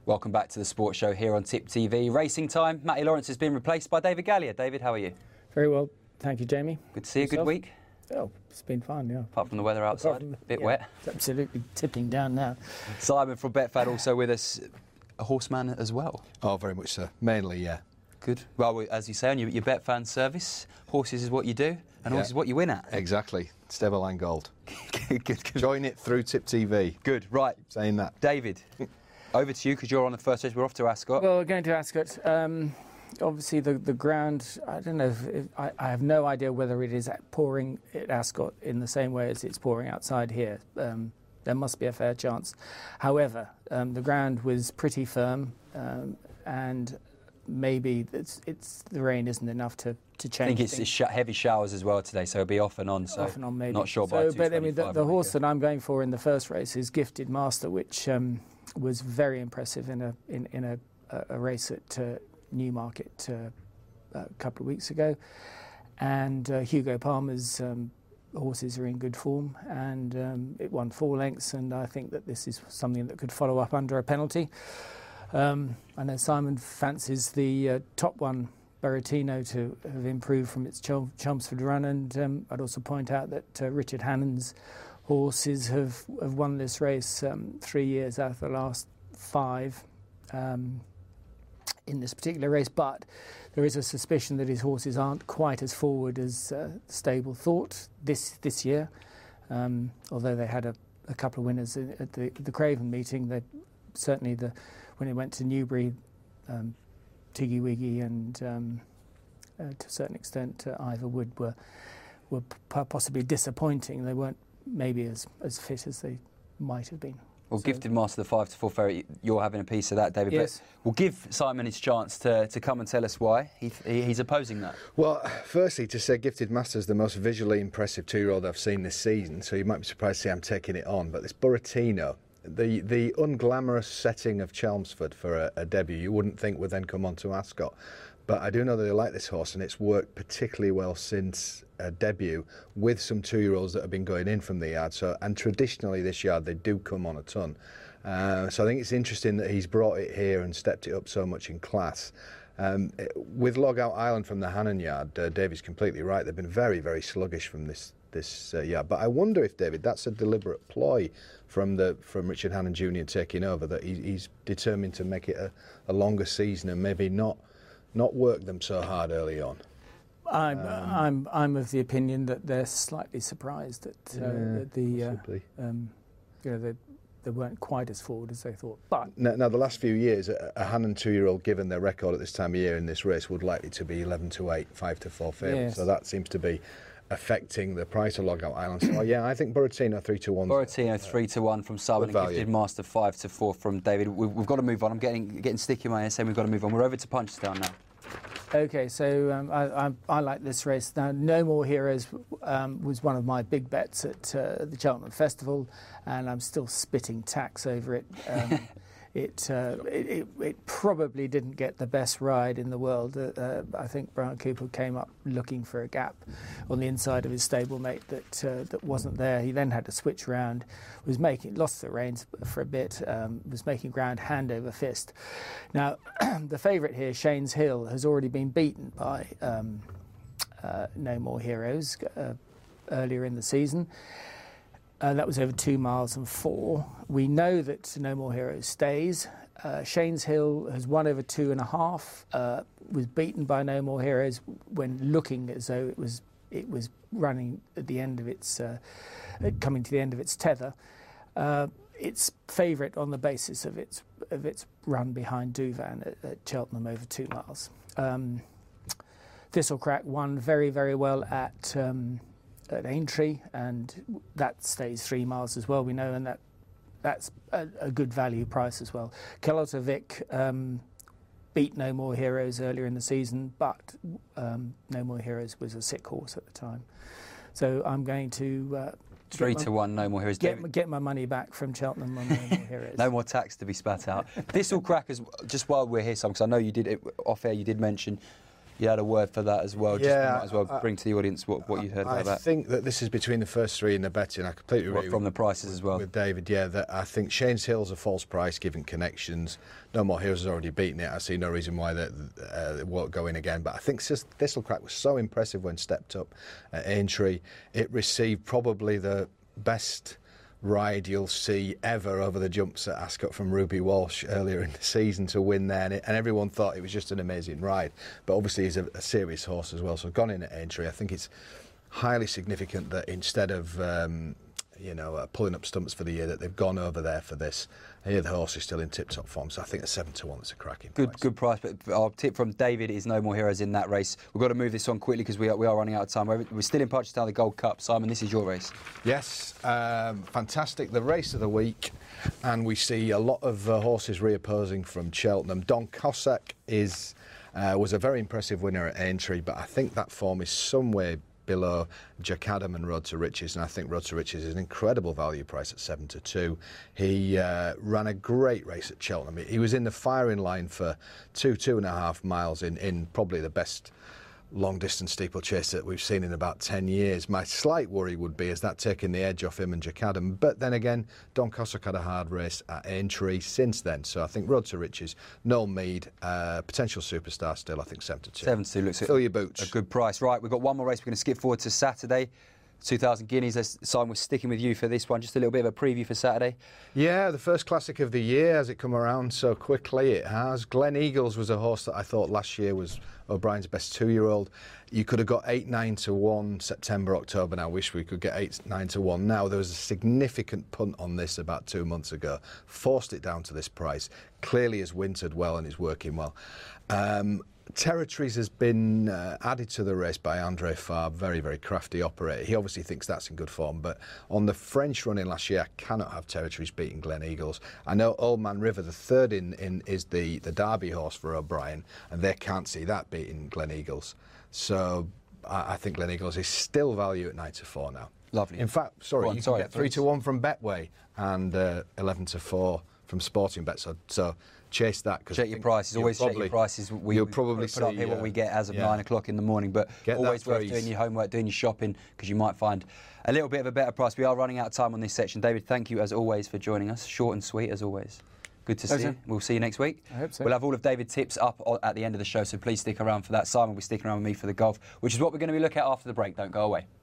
Welcome back to the Sports Show here on Tip TV. Racing time. Matty Lawrence has been replaced by David Gallier. David, how are you? Very well, thank you, Jamie. Good to see you. Good week? Oh, it's been fun, yeah. Apart from the weather outside, a bit wet. It's absolutely tipping down now. Simon from Betfad also with us, a horseman as well. Oh, very much so. Mainly, yeah. Good. Well, as you say on your Betfan service, horses is what you do, and horses is what you win at. Exactly. Stable and gold. Good. Join it through Tip TV. Good. Right. Saying that. David, over to you because you're on the first race. We're off to Ascot. Well, we're going to Ascot. Obviously, the ground, I don't know, I have no idea whether it is pouring at Ascot in the same way as it's pouring outside here. There must be a fair chance. However, the ground was pretty firm, and maybe the rain isn't enough to change. I think it's heavy showers as well today, so it'll be off and on. So off and on, maybe. Not sure by 2:25. But I mean, the horse that I'm going for in the first race is Gifted Master, which was very impressive in a race at Newmarket a couple of weeks ago. And Hugo Palmer's horses are in good form, and it won 4 lengths, and I think that this is something that could follow up under a penalty. I know Simon fancies the top one, Berrettino, to have improved from its Chelmsford run, and I'd also point out that Richard Hannon's horses have won this race 3 years out of the last 5 in this particular race, but there is a suspicion that his horses aren't quite as forward as the stable thought this year. Although they had a couple of winners at the Craven meeting, they certainly when it went to Newbury, Tiggy Wiggy and to a certain extent Ivor Wood were possibly disappointing. They weren't maybe as fit as they might have been. Well, Gifted Master, the 5-4 favourite, you're having a piece of that, David. Yes. But we'll give Simon his chance to come and tell us why he's opposing that. Well, firstly, to say Gifted Master is the most visually impressive 2-year-old I've seen this season, so you might be surprised to see I'm taking it on. But this Berrettino, the unglamorous setting of Chelmsford for a debut, you wouldn't think would then come on to Ascot. But I do know that they like this horse, and it's worked particularly well since debut with some 2-year-olds that have been going in from the yard. And traditionally this yard they do come on a ton. So I think it's interesting that he's brought it here and stepped it up so much in class. With Logout Island from the Hannon yard, David's completely right. They've been very, very sluggish from this yard. But I wonder if, David, that's a deliberate ploy from Richard Hannon Jr. taking over, that he's determined to make it a longer season and maybe not work them so hard early on. I'm of the opinion that they're slightly surprised that they weren't quite as forward as they thought. But now the last few years, a Hannon 2-year-old, given their record at this time of year in this race, would likely to be 11-8, 5-4 favourite. Yes. So that seems to be affecting the price of Logout Island. So yeah, I think Berrettino 3-1. Berrettino 3-1 from Simon, and Gifted Master 5-4 from David. We've got to move on. I'm getting sticky in my ear saying we've got to move on. We're over to Punchestown now. Okay, so I like this race. Now, No More Heroes was one of my big bets at the Cheltenham Festival, and I'm still spitting tax over it. It probably didn't get the best ride in the world. I think Brian Cooper came up looking for a gap on the inside of his stablemate that wasn't there. He then had to switch round, lost the reins for a bit, was making ground hand over fist. Now, the favourite here, Shane's Hill, has already been beaten by No More Heroes earlier in the season. That was over 2 miles and 4. We know that No More Heroes stays. Shane's Hill has won over 2.5. Was beaten by No More Heroes when looking as though it was running at the end of its coming to the end of its tether. It's favourite on the basis of its run behind Douvan at Cheltenham over 2 miles. Thistlecrack won very, very well at Aintree, and that stays 3 miles as well, we know, and that's a good value price as well. Kelota Vic beat No More Heroes earlier in the season, but No More Heroes was a sick horse at the time. So I'm going to 3-1, No More Heroes. Get my money back from Cheltenham on No More Heroes. No more tax to be spat out. Thistlecrack, just while we're here, Sam, because I know you did it off air, you did mention You had a word for that as well. Just might as well bring to the audience what you heard about that. I think that this is between the first three in the betting. I completely agree from the prices as well. With David, yeah, that I think Shane's Hill's a false price given connections. No More Heroes has already beaten it. I see no reason why it won't go in again. But I think Thistlecrack was so impressive when stepped up at Aintree. It received probably the best ride you'll see ever over the jumps at Ascot from Ruby Walsh earlier in the season to win there, and everyone thought it was just an amazing ride, but obviously he's a serious horse as well, so gone in at Aintree. I think it's highly significant that instead of pulling up stumps for the year, that they've gone over there for this. Here the horse is still in tip-top form, so I think a 7-1 is a cracking price. Good price, but our tip from David is No More Heroes in that race. We've got to move this on quickly because we are running out of time. We're still in Punchestown, the Gold Cup. Simon, this is your race. Yes, fantastic. The race of the week, and we see a lot of horses reopposing from Cheltenham. Don Cossack was a very impressive winner at Aintree, but I think that form is somewhere below Jack Adam and Road to Riches, and I think Road to Riches is an incredible value price at 7-2. He ran a great race at Cheltenham. He was in the firing line for 2.5 miles in probably the best long-distance steeplechase that we've seen in about 10 years. My slight worry would be is that taking the edge off him and Jack Adam, but then again, Don Cossack had a hard race at Aintree since then, so I think Road to Riches, Noel Mead, potential superstar still, I think 7-2. 7-2 looks Fill your boots. A good price. Right, we've got one more race. We're going to skip forward to Saturday. 2,000 guineas. Simon, we're sticking with you for this one. Just a little bit of a preview for Saturday. Yeah, the first classic of the year. Has it come around so quickly? It has. Glen Eagles was a horse that I thought last year was O'Brien's best 2-year-old. You could have got 8-9-1 September, October. Now, I wish we could get 8-9-1 now. There was a significant punt on this about 2 months ago. Forced it down to this price. Clearly has wintered well and is working well. Territories has been added to the race by André Fabre, very, very crafty operator. He obviously thinks that's in good form, but on the French running last year, I cannot have Territories beating Glen Eagles. I know Old Man River, the third in is the Derby horse for O'Brien, and they can't see that beating Glen Eagles. So I think Glen Eagles is still value at 9-4 now. Lovely. In fact, you can get 3-1 from Betway and 11-4 from Sporting Bet. So chase that. Check your prices. Always check your prices. You'll probably put up here what we get as of 9 o'clock in the morning. But always worth doing your homework, doing your shopping, because you might find a little bit of a better price. We are running out of time on this section. David, thank you as always for joining us. Short and sweet as always. Good to see you. We'll see you next week. I hope so. We'll have all of David's tips up at the end of the show, so please stick around for that. Simon will be sticking around with me for the golf, which is what we're going to be looking at after the break. Don't go away.